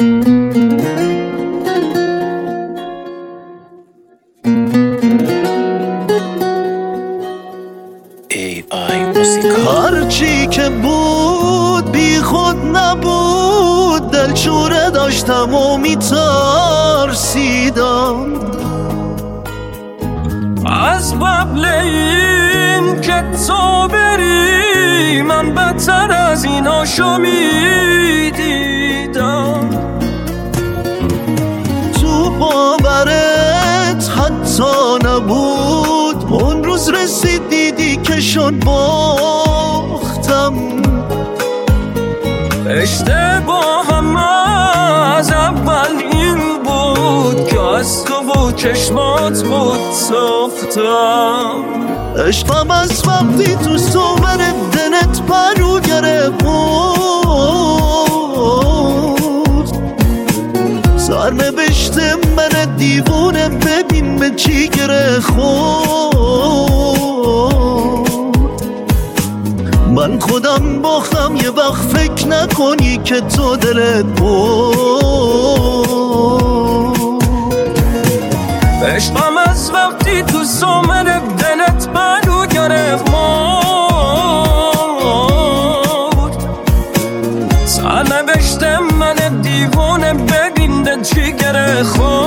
هرچی که بود بی خود نبود، دلشوره داشتم و میترسیدم از قبل این که تو بری من بدتر از ایناشو میدیدم. تو باورت حتی نبود، اون روز رسید دیدی که شد باختم. اشتباهم از اول این بود که از تو و چشمات بود ساختم. عشقم از وقتی تو صور دلت پرو گرفت، سرنوشت من دیوونه ببین به چی گره خورد. من خودم باختم، یه وقت فکر نکنی که تو دلت بود. عشقم از وقتی تو سومر دلت منو گرفت سرنوشت من دیوانه ببین ده چی گره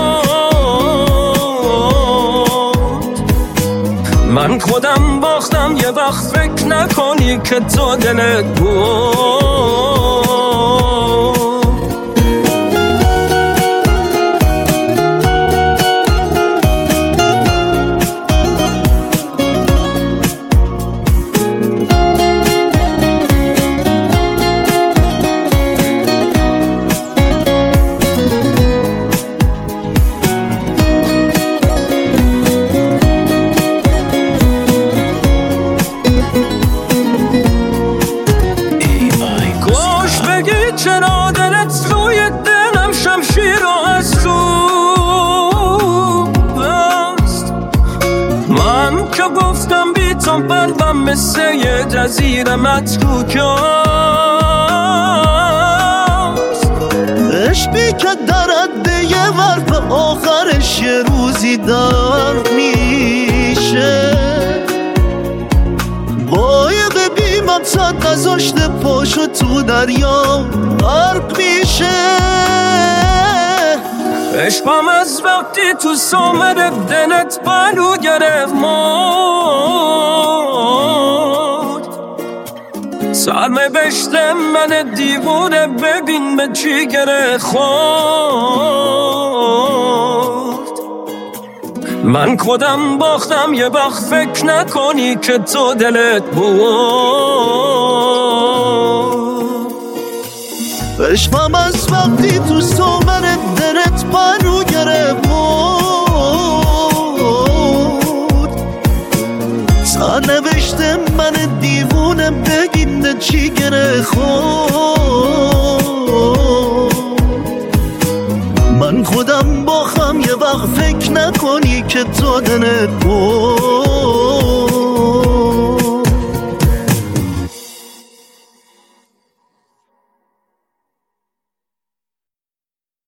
خورد. من خودم باختم، یه وقت فکر نکنی که تو دلت بود. چرا دلت روی دلم شمشیر و از رو بست. من که گفتم بی تو قلبم مثل یه جزیره متروک است. عشقی که درد یه ورد آخرش یه روزی درد میشه. قایق بی مقصد نذاشته پاشو تو دریا غرق میشه. عشقم از وقتی تو سومر دلت بلو گرفت سرنوشت من دیوونه ببین به چی گره خورد. من خودم باختم، یه وقت فکر نکنی که تو دلت بود. عشقم از وقتی تو سومر دلت پرو گرفت سرنوشت من دیوونه بگین ده چی گره خورد. من خودم باخم، یه وقت فکر نکنی که تو دلت بود.